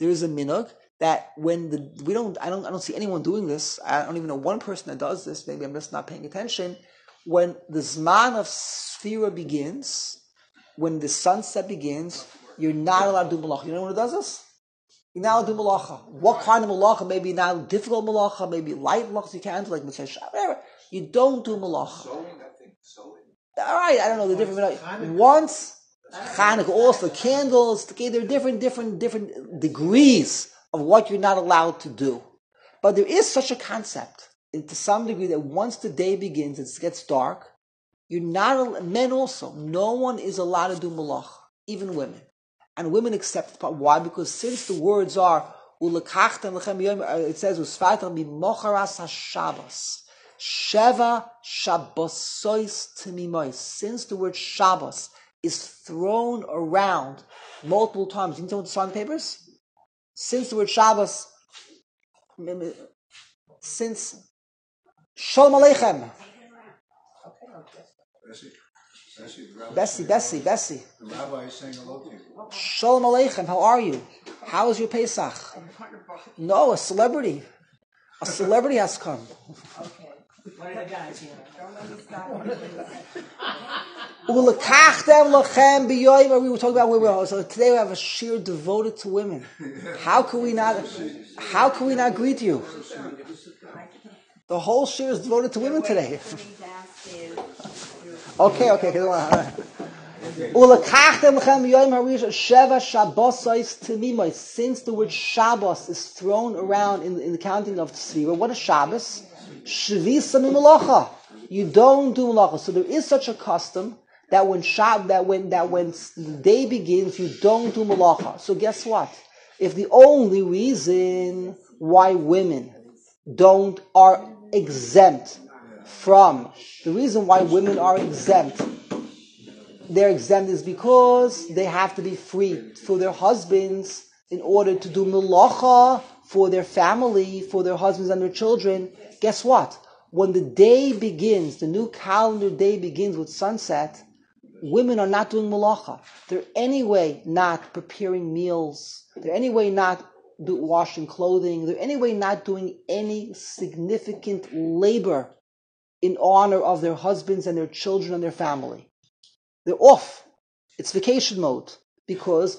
that I don't see anyone doing this. I don't even know one person that does this. Maybe I'm just not paying attention. When the Zman of Sfira begins, when the sunset begins, you're not allowed to do malacha. You know who does this? You're not allowed to do malacha. What kind of malacha? Maybe not difficult malacha, maybe light malacha you can do, like Mitzvah Shabbat, whatever. You don't do malacha. Sewing. All right, I don't know the different. Once Chanukah, also candles. There are different degrees of what you're not allowed to do. But there is such a concept, to some degree, that once the day begins, it gets dark. You're not men also. No one is allowed to do malacha, even women, and women accept it. Why? Because since the words are it says usfatam b'mocharas hashabbos. Sheva Shabbosois Timimois. Since the word Shabbos is thrown around multiple times, you can tell what the sign papers? Since the word Shabbos, since Shalom Aleichem. Bessie. The rabbi is saying hello to you. Shalom Aleichem, how are you? How is your Pesach? No, a celebrity. A celebrity has come. Okay. What are the guys here? Don't let me stop. Ulekachtem lachem b'yoyim. We were talking about women. So today we have a shir devoted to women. How can we not greet you? The whole shir is devoted to women today. Okay. Ulekachtem lachem b'yoyim harish sheva shabbosais timimos. Since the word Shabbos is thrown around in the counting of Tzvira, what is Shabbos? Shvisa mimalacha. You don't do malacha. So there is such a custom that when the day begins, you don't do malacha. So guess what? If the only reason why women are exempt from the reason why women are exempt, they're exempt is because they have to be free for their husbands in order to do malacha for their family, for their husbands and their children. Guess what? When the day begins, the new calendar day begins with sunset, women are not doing malacha. They're anyway not preparing meals. They're anyway not washing clothing. They're anyway not doing any significant labor in honor of their husbands and their children and their family. They're off. It's vacation mode because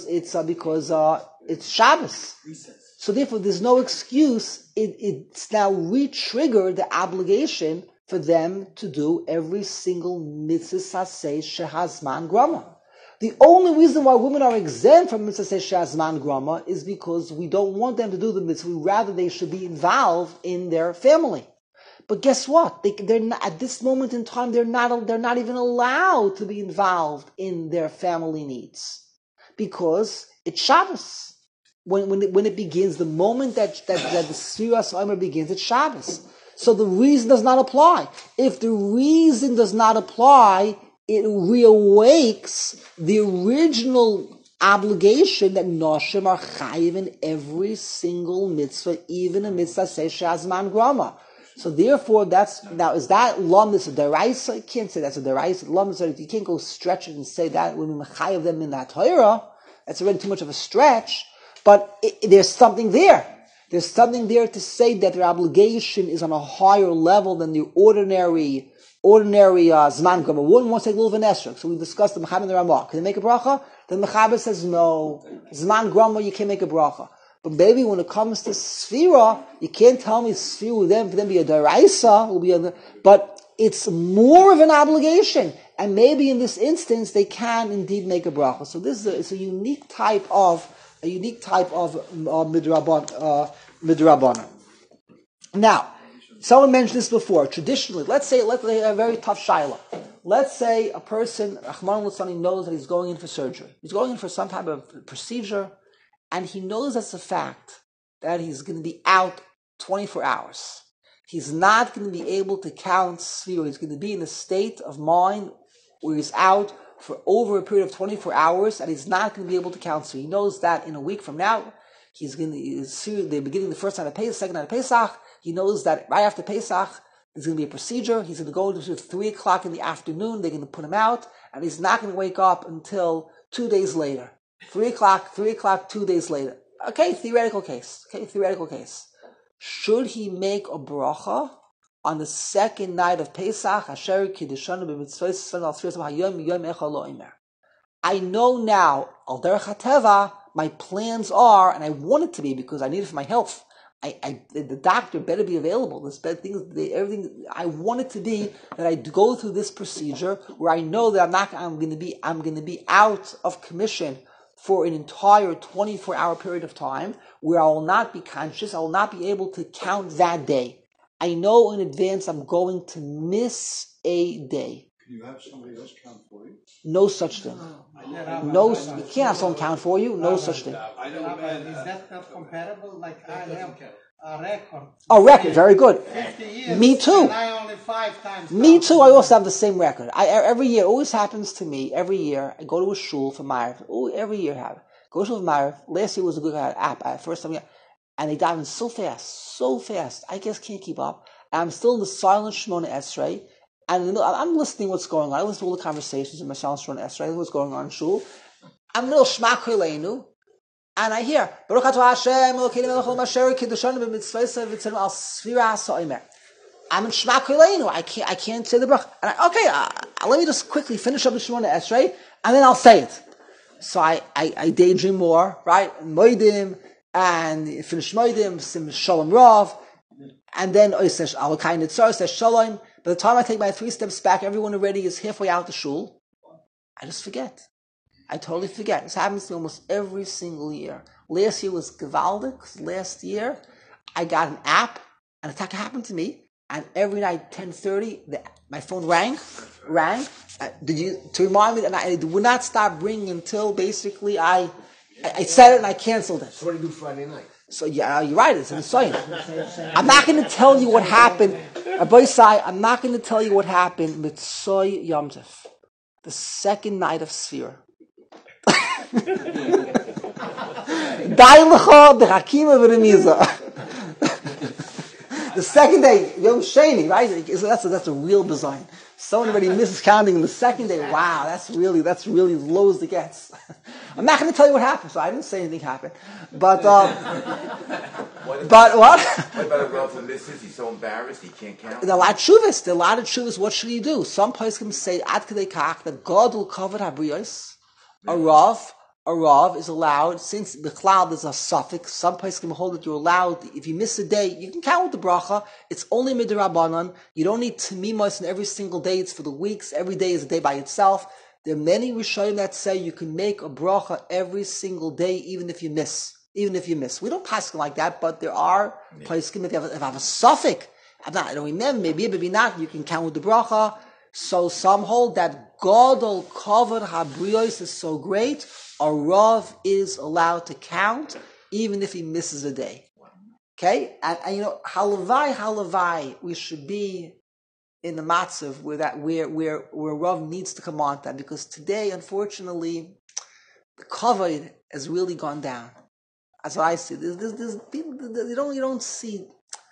it's Shabbos. So therefore, there's no excuse. It's now re-triggered the obligation for them to do every single mitzvah saseh shehazman grama. The only reason why women are exempt from mitzvah saseh shehazman grama is because we don't want them to do the mitzvah. Rather, they should be involved in their family. But guess what? They're not, at this moment in time, they're not even allowed to be involved in their family needs because it's Shabbos. When it begins, the moment that the Sfiras Omer begins, it's Shabbos. So the reason does not apply. If the reason does not apply, it reawakes the original obligation that Noshim are chayiv in every single mitzvah, even a mitzvah says Shazman Grama. So therefore, is that Lamis a deraisa? You can't say that's a deraisa. Lamis, you can't go stretch it and say that when we chayiv them in that Torah. That's already too much of a stretch. But there's something there. There's something there to say that their obligation is on a higher level than the ordinary Zman Grama. One wants to take a little Esrog. So we discussed the Mechaber and the Ramah. Can they make a bracha? The Mechaber says no. Zman Grama, you can't make a bracha. But maybe when it comes to Sfira, you can't tell me Sfira will then be a deraisa, but it's more of an obligation. And maybe in this instance, they can indeed make a bracha. So this is a unique type of midrabana. Now, someone mentioned this before. Traditionally, let's say a very tough shaila. Let's say a person, Rahman al-Sani, knows that he's going in for surgery. He's going in for some type of procedure, and he knows as a fact that he's going to be out 24 hours. He's not going to be able to count Sfira. He's going to be in a state of mind where he's out for over a period of 24 hours, and he's not going to be able to count. So he knows that in a week from now, they're beginning the first night of Pesach, second night of Pesach. He knows that right after Pesach, there's going to be a procedure. He's going to go into 3 o'clock in the afternoon. They're going to put him out, and he's not going to wake up until 2 days later. 3 o'clock, 2 days later. Okay, theoretical case. Should he make a bracha on the second night of Pesach? I know now, al derech hateva, my plans are, and I want it to be because I need it for my health. The doctor better be available. Everything. I want it to be that I go through this procedure where I know that I'm going to be out of commission for an entire 24-hour period of time, where I will not be conscious. I will not be able to count that day. I know in advance I'm going to miss a day. Can you have somebody else count for you? No such thing. You can't have someone count for you. No such thing. Is that not comparable? Like I have a record. A record, very good. 50 years. Me too. And I only 5 times. Me too. I also have the same record. Every year, it always happens to me. Every year, I go to a shul for Ma'ariv. Every year, I have it. Go to shul for Ma'ariv. Last year was a good app. First time, and they dive in so fast. I just can't keep up. And I'm still in the silent Shemona Esrei. And I'm listening what's going on. I listen to all the conversations in my silent Shemona Esrei. What's going on in shul. I'm a little Shema Koleinu. And I hear, Baruch atah Hashem, Elokeinu melech haolam asher kiddushanu b'mitzvoseh v'tzenu al sfira ha'omer. I'm in Shema Koleinu. I can't say the bracha. And let me just quickly finish up the Shemona Esrei, and then I'll say it. So I daydream more, right? Moedim, and finish Moedim, Sim Shalom Rav, and then Oisesh Alakai Nitzar, says Shalom. By the time I take my 3 steps back, everyone already is halfway out the shul. I just forget. I totally forget. This happens to me almost every single year. Last year was Gewaldig, because last year I got an app, and attack happened to me, and every night 10:30, my phone rang, to remind me, and it would not stop ringing until basically I said it and I canceled it. So what do you do Friday night? So yeah, you're right. It's insane. I'm not going to tell you what happened. Rabbi Sai, I'm not going to tell you what happened with Soy Yom Tov, the second night of Sfira. The second day, Yom Sheni, right? That's a real design. Someone already misses counting in the second day. Wow, that's really as low as it gets. I'm not going to tell you what happened, so I didn't say anything happened. But what? What about a Rav who misses? He's so embarrassed he can't count. There are a lot of shuvas. What should he do? Some poskim say ad kadei kach that God will cover habriyos. A Rav is allowed, since the cloud is a suffix, some poskim hold that you're allowed, if you miss a day, you can count with the bracha. It's only midrabanan. You don't need tamimos in every single day. It's for the weeks. Every day is a day by itself. There are many Rishonim that say you can make a bracha every single day, even if you miss. We don't paskin like that, but there are poskim, if I have a suffix, I don't remember, maybe not, you can count with the bracha. So some hold that Godol covered habriyos is so great, a Rav is allowed to count even if he misses a day. Okay? And halavai, we should be in the matzav where Rav needs to come on that, because today, unfortunately, the kavod has really gone down. That's what I see. There's people, you don't see,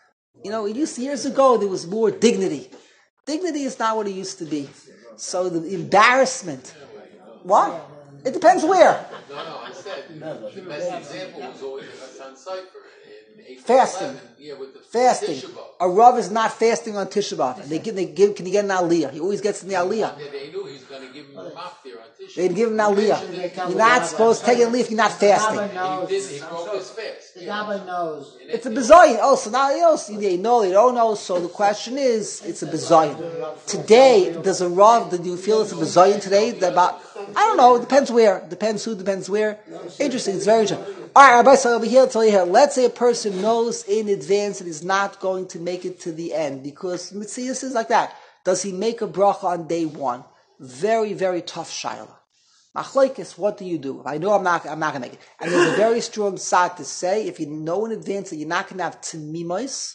it used to, years ago, there was more dignity. Dignity is not what it used to be. So the embarrassment. What? It depends where. No, I said the best example was always on Cypher in April fasting. 11, with the fasting. Tisha B'Av. A Rav is not fasting on Tisha B'Av. And can he get an aliyah? He always gets in the aliyah. They knew he was going to give him a mop there on Tisha B'Av. They'd give him an aliyah. You're not supposed to take a leaf if you're not fasting. He broke his fast. The Gabbai knows. It's a bezoyin. Oh, so now they know, they don't know. So the question is, it's a bezoyin. Today, does a Rav, do you feel it's a bezoyin today? I don't know. It depends where. Depends who, depends where. Interesting. It's very interesting. All right, Rabbi, so over here, I'll tell you here. Let's say a person knows in advance that he's not going to make it to the end, because Mitzias is like that. Does he make a bracha on day one? Very, very tough shayla. Machlokes, what do you do? If I know I'm not going to make it. And there's a very strong side to say, if you know in advance that you're not going to have tamimos,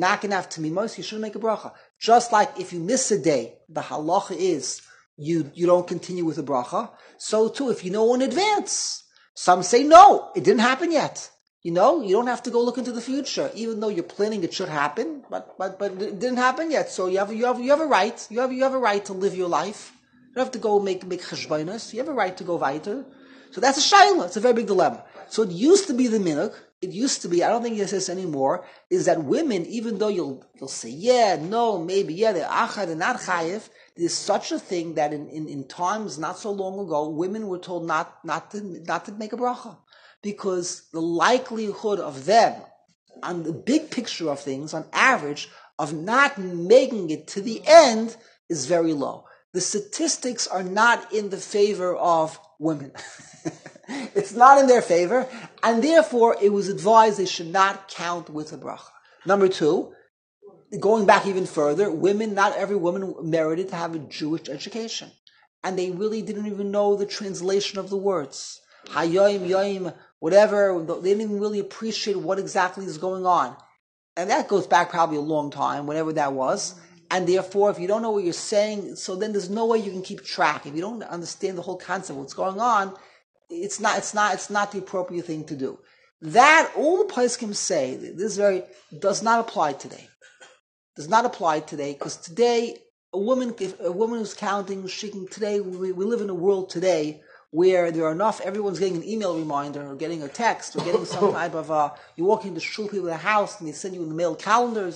you shouldn't make a bracha. Just like if you miss a day, the halacha is you don't continue with the bracha. So too, if you know in advance, some say no, it didn't happen yet. You don't have to go look into the future, even though you're planning it should happen, but it didn't happen yet. So you have a right. You have a right to live your life. You don't have to go make cheshbonos. You have a right to go weiter. So that's a shayla. It's a very big dilemma. So it used to be the minhag. It used to be, I don't think it says anymore, is that women, even though you'll say, yeah, no, maybe, yeah, they're achad, they're not chayiv, there's such a thing that in times not so long ago, women were told not to make a bracha. Because the likelihood of them, on the big picture of things, on average, of not making it to the end is very low. The statistics are not in the favor of women. It's not in their favor, and therefore it was advised they should not count with a bracha. Number two, going back even further, not every woman merited to have a Jewish education. And they really didn't even know the translation of the words. Hayoim, yoim, whatever, they didn't even really appreciate what exactly is going on. And that goes back probably a long time, whenever that was. And therefore, if you don't know what you're saying, so then there's no way you can keep track. If you don't understand the whole concept of what's going on, it's not the appropriate thing to do. That, all the poskim say, does not apply today. Does not apply today, because today, a woman who's counting, today, we live in a world today where there are enough, everyone's getting an email reminder, or getting a text, or getting some type of, you walk into shul, people in the house, and they send you in the mail calendars.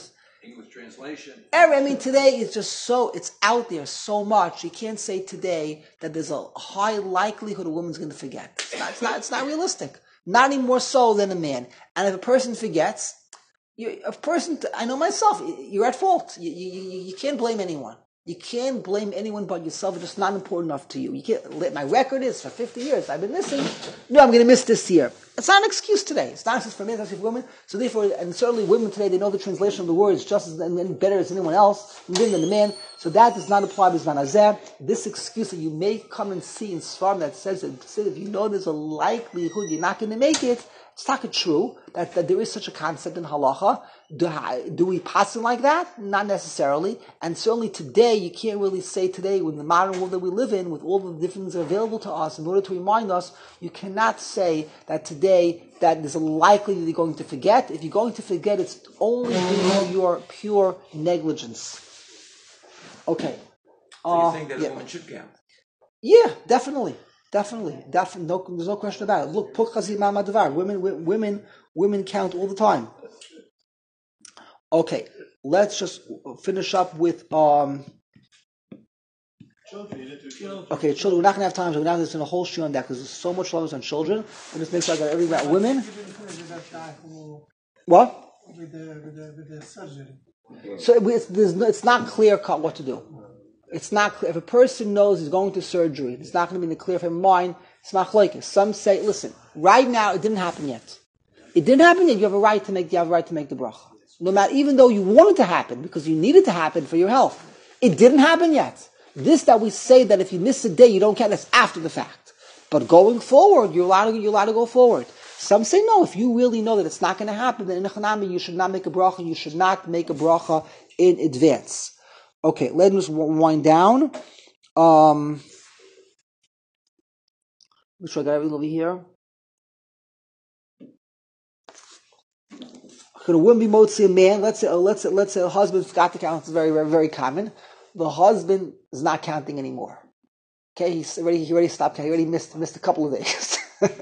English translation. I mean, today it's just it's out there so much. You can't say today that there's a high likelihood a woman's going to forget. It's not realistic. Not any more so than a man. And if a person forgets, I know myself, you're at fault. You can't blame anyone. You can't blame anyone but yourself. It's just not important enough to you. You can't. My record is for 50 years. I've been missing. No, I'm going to miss this year. It's not an excuse today. It's not just for men, it's not for women. So therefore, and certainly women today, they know the translation of the words just as and better as anyone else, than the man. So that does not apply to Zman Hazeh. This excuse that you may come and see in Sfarim that says if you know there's a likelihood you're not going to make it, it's not true that there is such a concept in halacha. Do we pass it like that? Not necessarily. And certainly today, you can't really say today, with the modern world that we live in, with all the different things available to us, in order to remind us, you cannot say that today that there's a likelihood you're going to forget. If you're going to forget, it's only due to your pure negligence. Okay. So you're saying that a woman should count? Yeah, definitely. No, there's no question about it. Look, Pukhazi Mamadavar. Women count all the time. Okay, let's just finish up with Children. Okay, children. We're not going to have time, so we're not going to spend a whole show on that because there's so much love on children. We just make sure I got everything about women. What? With the surgery. So it's not clear cut what to do. It's not clear. If a person knows he's going to surgery, it's not going to be in the clear of his mind. It's machlokes. Some say, listen, right now it didn't happen yet. It didn't happen yet. You have a right to make the bracha. No matter, even though you want it to happen because you need it to happen for your health, it didn't happen yet. This that we say that if you miss a day, you don't count. That's after the fact. But going forward, you're allowed to go forward. Some say no. If you really know that it's not going to happen, then in a chanami you should not make a bracha. You should not make a bracha in advance. Okay, let's just wind down. Make sure I got everything over here. Could a woman be motzi a man? Let's say a husband forgot to count. It's very, very, very common. The husband is not counting anymore. Okay, he already stopped counting. He already missed a couple of days.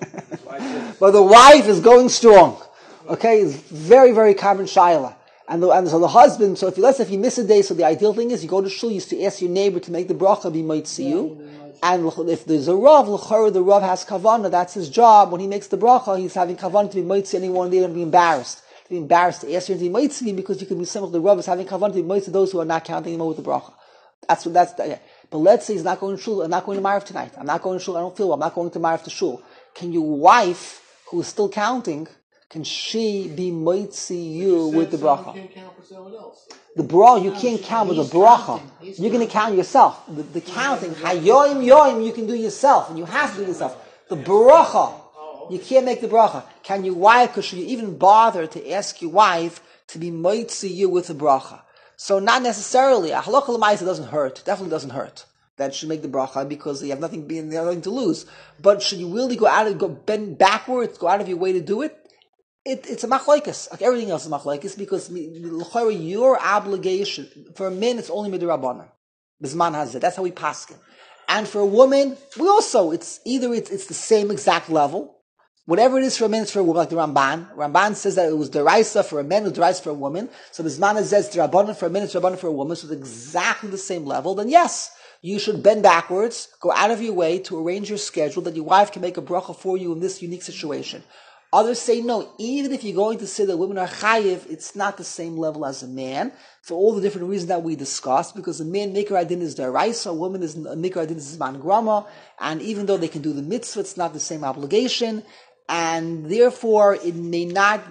But the wife is going strong. Okay, it's very, very common shaila. And so the husband, so if you miss a day, so the ideal thing is you go to shul, you used to ask your neighbor to make the bracha, be motzi you. And if there's a Rav, the Rav has kavanah, that's his job. When he makes the bracha, he's having kavanah to be motzi anyone there and be embarrassed. To be embarrassed to ask you to be motzi because you can be similar to the Rav is having kavanah to be motzi those who are not counting anymore with the bracha. Yeah. But let's say he's not going to shul, I'm not going to Ma'ariv tonight. I'm not going to shul, I don't feel well, I'm not going to Ma'ariv to shul. Can your wife, who is still counting, can she be motzi you with the bracha? Can't count for someone else. The bracha, you can't count with the bracha. You're going to count yourself. The counting, hayoim, you can do yourself, and you have to do yourself. The bracha, you can't make the bracha. Can your wife, should you even bother to ask your wife to be motzi you with the bracha? So not necessarily. A halacha l'maisa doesn't hurt. Definitely doesn't hurt. That should make the bracha because you have nothing to lose. But should you really bend backwards, go out of your way to do it? It's a machlokes. Like everything else is machlokes because your obligation for a man it's only midrabanan. Bizman hazeh. That's how we paskin. And for a woman, we also it's the same exact level. Whatever it is for a man, it's for a woman. Like the Ramban. Ramban says that it was deraisa for a man, it was deraisa for a woman. So Bizman hazeh is drabanan for a man, it's drabanan for a woman. So it's exactly the same level. Then yes, you should bend backwards, go out of your way to arrange your schedule that your wife can make a bracha for you in this unique situation. Others say no, even if you're going to say that women are chayiv, it's not the same level as a man, for all the different reasons that we discussed, because a man, Mikra Adin is deraisa, a woman is Mikra Adin is Zman Grama, and even though they can do the mitzvah, it's not the same obligation, and therefore you may not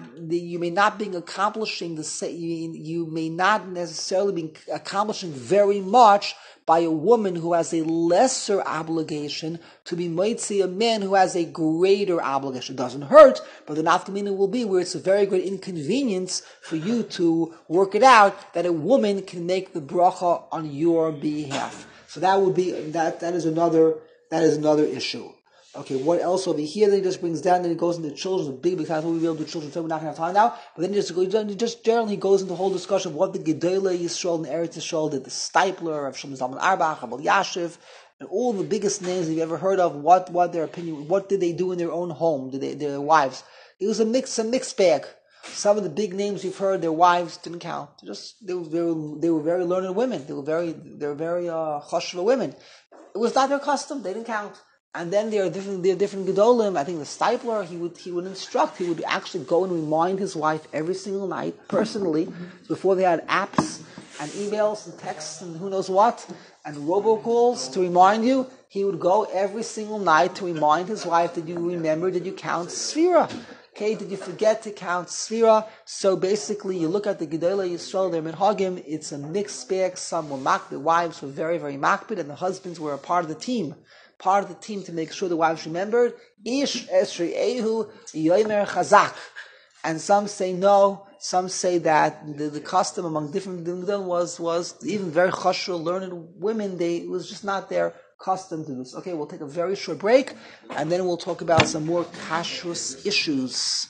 be accomplishing you may not necessarily be accomplishing very much by a woman who has a lesser obligation to be motzi a man who has a greater obligation. It doesn't hurt, but the nafkamina will be where it's a very great inconvenience for you to work it out that a woman can make the bracha on your behalf. So that would be that is another issue. Okay, what else over here? Then he just brings down, then he goes into children, big class. We'll be able to do children, so we're not going to have time now. But then he just generally goes into the whole discussion of what the Gedolei Yisrael and Eretz Yisrael did, the Stipler of Shlomo Zalman Auerbach, Abel Yashiv, and all the biggest names you've ever heard of. What their opinion? What did they do in their own home? Their wives? It was a mixed bag. Some of the big names we've heard, their wives didn't count. They were very learned women. They were very chashva women. It was not their custom. They didn't count. And then there are different gedolim. I think the Stipler, he would instruct. He would actually go and remind his wife every single night personally, before they had apps and emails and texts and who knows what and robocalls to remind you. He would go every single night to remind his wife, did you remember? Did you count Sfira? Okay, did you forget to count Sfira? So basically, you look at the Gedolei Yisrael, their minhagim, it's a mixed bag. Some were makbid, the wives were very, very makbid, and the husbands were a part of the team. Part of the team to make sure the wives remembered. Ish esri ehu yomer chazak. And some say no. Some say that the custom among different Gedolim was even very chashul, learned women, it was just not their custom to do this. Okay, we'll take a very short break, and then we'll talk about some more kashrus issues.